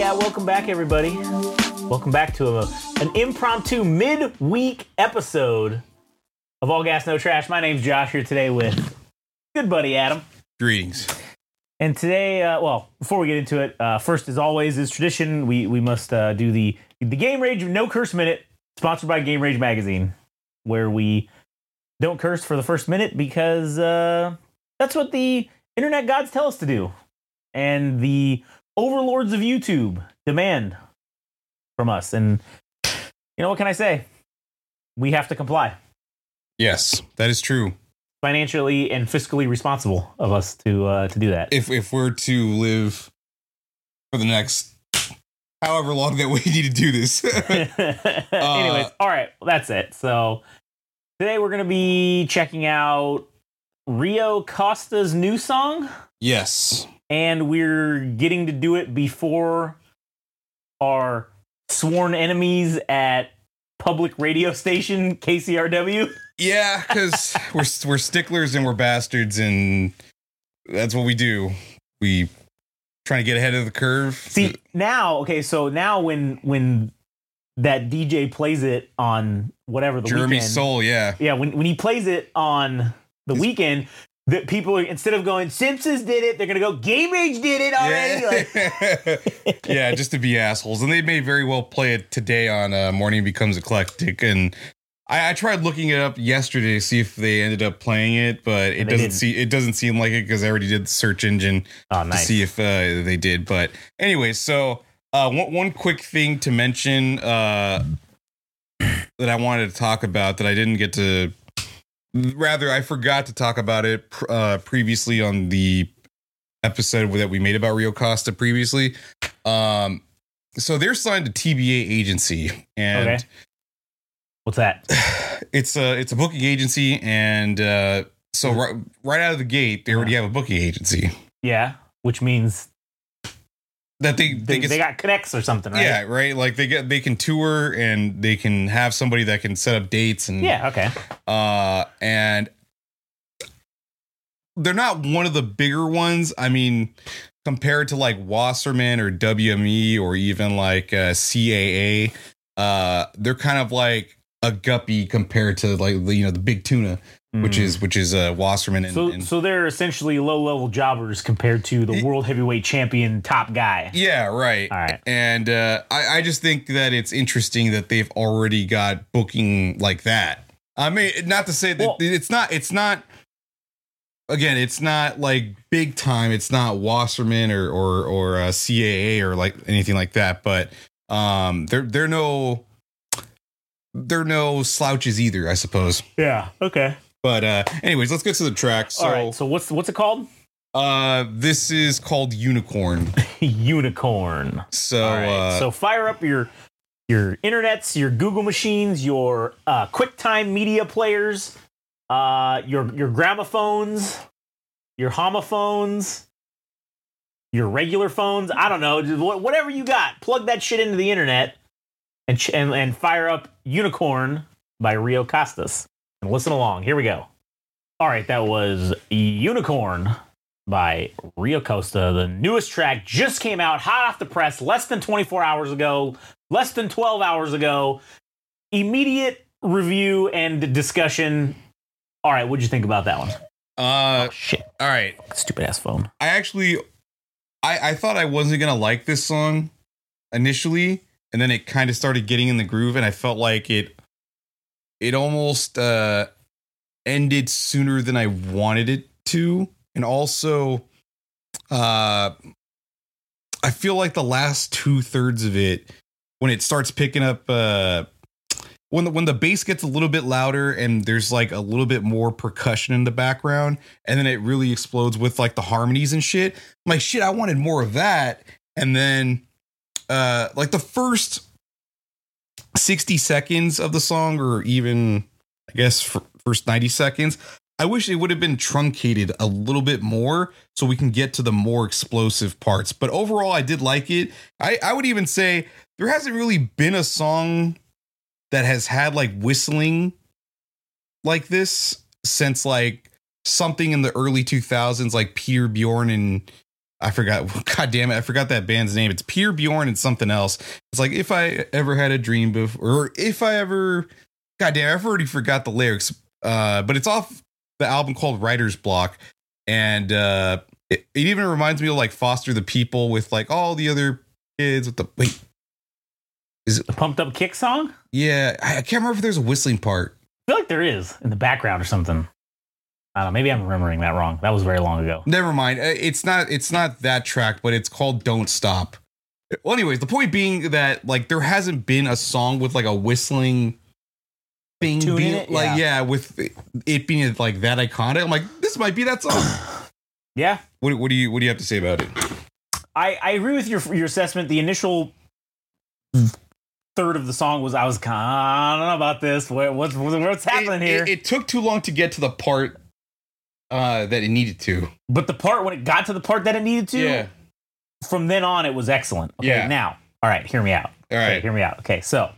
Yeah, welcome back, everybody. Welcome back to an impromptu midweek episode of All Gas No Trash. My name's Josh, here today with good buddy Adam. Greetings. And today, before we get into it, first, as always, is tradition, we must do the Game Rage No Curse Minute, sponsored by Game Rage Magazine, where we don't curse for the first minute because that's what the internet gods tell us to do. And the overlords of YouTube demand from us. And you know, what can I say? We have to comply. Yes, that is true. Financially and fiscally responsible of us to do that. If we're to live for the next however long that we need to do this. Anyways, all right, well, that's it. So today we're going to be checking out Rio Costa's new song. Yes. And we're getting to do it before our sworn enemies at public radio station KCRW. Yeah, because we're sticklers and we're bastards, and that's what we do. We trying to get ahead of the curve. See, now when that DJ plays it on whatever the Jeremy weekend, Soul, yeah, when he plays it on the weekend, that people are, instead of going Simpsons did it, they're gonna go Game Rage did it already. Yeah. Like, yeah, just to be assholes, and they may very well play it today on Morning Becomes Eclectic. And I tried looking it up yesterday to see if they ended up playing it, but it doesn't seem like it because I already did the search engine to see if they did. But anyway, so one quick thing to mention that I wanted to talk about that I didn't get to. Rather, I forgot to talk about it previously on the episode that we made about Rio Costa previously. So they're signed to TBA agency, and okay. What's that? It's a booking agency, and so right out of the gate, they already have a booking agency. Yeah, which means that they got connects or something, right? Yeah, right. Like they can tour, and they can have somebody that can set up dates, and yeah, okay. And they're not one of the bigger ones. I mean, compared to like Wasserman or WME or even like CAA, they're kind of like a guppy compared to like the big tuna. Which is Wasserman. So they're essentially low-level jobbers compared to the world heavyweight champion top guy. Yeah, right. All right. And I just think that it's interesting that they've already got booking like that. I mean, not to say that it's not. Again, it's not like big time. It's not Wasserman or CAA or like anything like that. But they're no slouches either, I suppose. Yeah. Okay. But anyways, let's get to the track. So, all right. So what's it called? This is called Unicorn. Unicorn. So all right. So fire up your internets, your Google machines, your QuickTime media players, your gramophones, your homophones, your regular phones. I don't know, whatever you got. Plug that shit into the internet and fire up Unicorn by Rio Costas. And listen along. Here we go. All right, that was Unicorn by Rio Costa. The newest track just came out, hot off the press, less than 24 hours ago, less than 12 hours ago. Immediate review and discussion. All right, what'd you think about that one? Oh, shit. All right. Stupid ass phone. I thought I wasn't going to like this song initially, and then it kind of started getting in the groove, and I felt like it almost ended sooner than I wanted it to. And also, I feel like the last 2/3 of it, when it starts picking up, when the bass gets a little bit louder and there's like a little bit more percussion in the background, and then it really explodes with like the harmonies and shit. I'm like, shit, I wanted more of that. And then like the first 60 seconds of the song, or even I guess first 90 seconds, I wish it would have been truncated a little bit more so we can get to the more explosive parts. But overall, I did like it. I would even say there hasn't really been a song that has had like whistling like this since like something in the early 2000s, like Peter Bjorn and I forgot. God damn it! I forgot that band's name. It's Peter Bjorn and something else. It's like if I ever had a dream before, or if I ever. God damn! I've already forgot the lyrics. But it's off the album called Writer's Block, and it even reminds me of like Foster the People with like all the other kids with the wait. Is it the Pumped Up Kick song? Yeah, I can't remember if there's a whistling part. I feel like there is in the background or something. I don't know. Maybe I'm remembering that wrong. That was very long ago. Never mind. It's not that track, but it's called Don't Stop. Well, anyways, the point being that like there hasn't been a song with like a whistling thing being like with it being like that iconic. I'm like, this might be that song. Yeah. What do you have to say about it? I agree with your assessment. The initial third of the song was I don't know about this. What's happening here? It took too long to get to the part that it needed to. But the part when it got to the part that it needed to, from then on it was excellent. Okay, now, all right, hear me out. Hear me out. Okay, so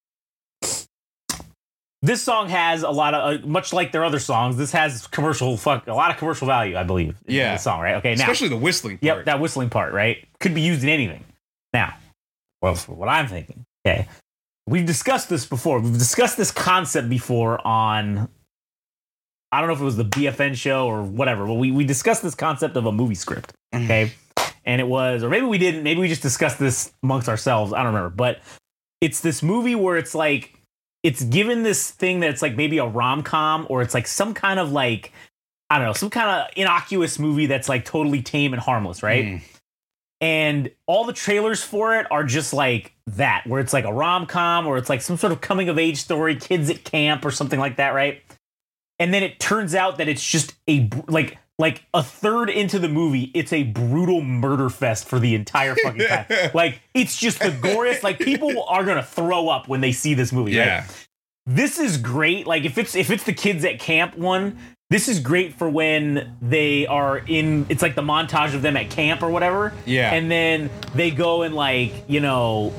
this song has a lot of much like their other songs. This has a lot of commercial value, I believe. In the song, right? Okay, now especially the whistling part. Yep, that whistling part, right? Could be used in anything. Now, well, for what I'm thinking. Okay. We've discussed this before. We've discussed this concept before on, I don't know if it was the BFN show or whatever, but we discussed this concept of a movie script. Okay. And it was, or maybe we didn't, maybe we just discussed this amongst ourselves. I don't remember. But it's this movie where it's like, it's given this thing that's like maybe a rom-com or it's like some kind of like, I don't know, some kind of innocuous movie that's like totally tame and harmless, right? And all the trailers for it are just like that, where it's like a rom-com or it's like some sort of coming of age story, kids at camp or something like that, right? And then it turns out that it's just like a third into the movie, it's a brutal murder fest for the entire fucking time. Like it's just the goriest. Like people are gonna throw up when they see this movie. Right? This is great. Like if it's the kids at camp one. This is great for when they are in, it's like the montage of them at camp or whatever. Yeah. And then they go and like, God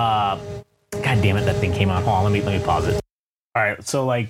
damn it, that thing came out. Hold on, let me pause it. All right. So like,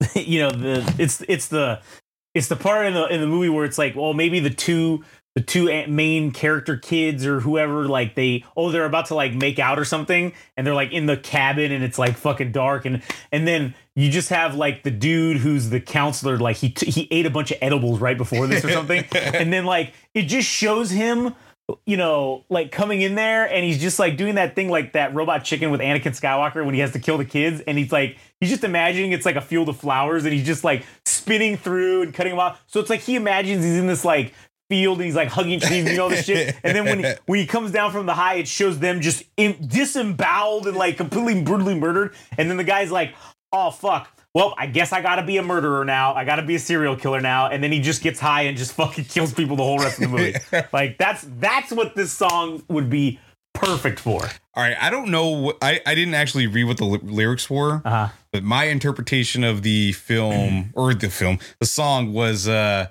it's the part in the movie where it's like, well, maybe the two main character kids or whoever, like they're about to like make out or something, and they're like in the cabin and it's like fucking dark, and then you just have like the dude who's the counselor, like he ate a bunch of edibles right before this or something, and then like it just shows him, like coming in there and he's just like doing that thing like that Robot Chicken with Anakin Skywalker when he has to kill the kids, and he's just imagining it's like a field of flowers and he's just like spinning through and cutting them off. So it's like he imagines he's in this like field and he's like hugging trees and this shit, and then when he comes down from the high, it shows them just disemboweled and like completely brutally murdered, and then the guy's like, oh fuck, well I guess I gotta be a murderer now, I gotta be a serial killer now, and then he just gets high and just fucking kills people the whole rest of the movie. Like that's what this song would be perfect for. All right, I don't know, I didn't actually read what the lyrics were, but my interpretation of the film the song was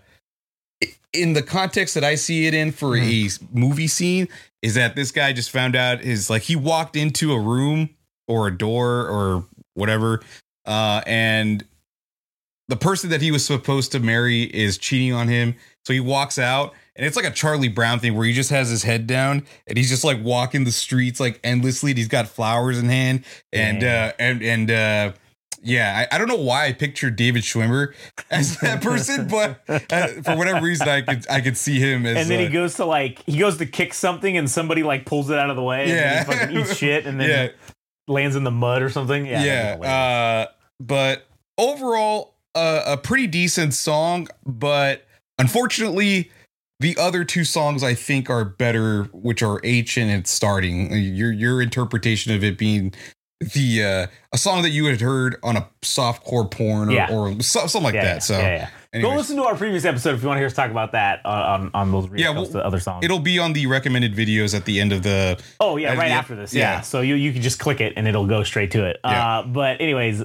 in the context that I see it in for a movie scene, is that this guy just found out he walked into a room or a door or whatever, and the person that he was supposed to marry is cheating on him. So he walks out, and it's like a Charlie Brown thing where he just has his head down and he's just like walking the streets like endlessly. And he's got flowers in hand, and I don't know why I pictured David Schwimmer as that person, but for whatever reason, I could see him as. And then he goes to kick something, and somebody like pulls it out of the way. Yeah, and he fucking eats shit, and then lands in the mud or something. But overall, a pretty decent song. But unfortunately, the other two songs I think are better, which are H and It's Starting. Your interpretation of it being a song that you had heard on a softcore porn or something like that. So go listen to our previous episode if you want to hear us talk about that on those the other songs. It'll be on the recommended videos at the end of the. Oh yeah, right after this. Yeah. So you can just click it and it'll go straight to it. But anyways,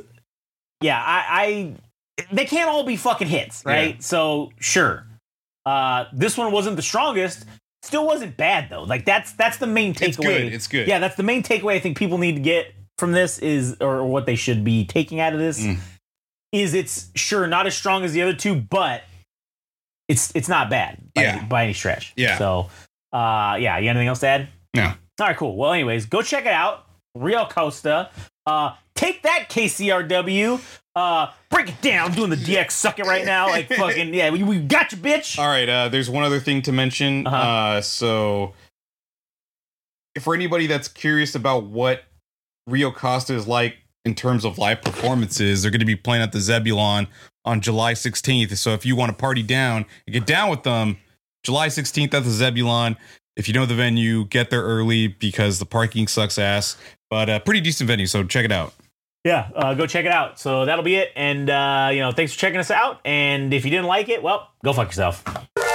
they can't all be fucking hits, right? Yeah. So sure, this one wasn't the strongest. Still wasn't bad though. Like that's the main takeaway. It's good. Yeah, that's the main takeaway I think people need to get from this or what they should be taking out of this is it's sure not as strong as the other two, but it's not bad by any stretch. Yeah. So Yeah, you got anything else to add? No. All right, cool. Well, anyways, go check it out. Real Costa. Take that, KCRW. Break it down. I'm doing the DX suck it right now. Like fucking yeah, we got you, bitch. All right. There's one other thing to mention. So, for anybody that's curious about what Rio Costa is like in terms of live performances, they're going to be playing at the Zebulon on July 16th. So if you want to party down and get down with them, July 16th at the Zebulon. If you know the venue, get there early because the parking sucks ass. But a pretty decent venue, so check it out. Yeah, go check it out. So that'll be it. And, thanks for checking us out. And if you didn't like it, well, go fuck yourself.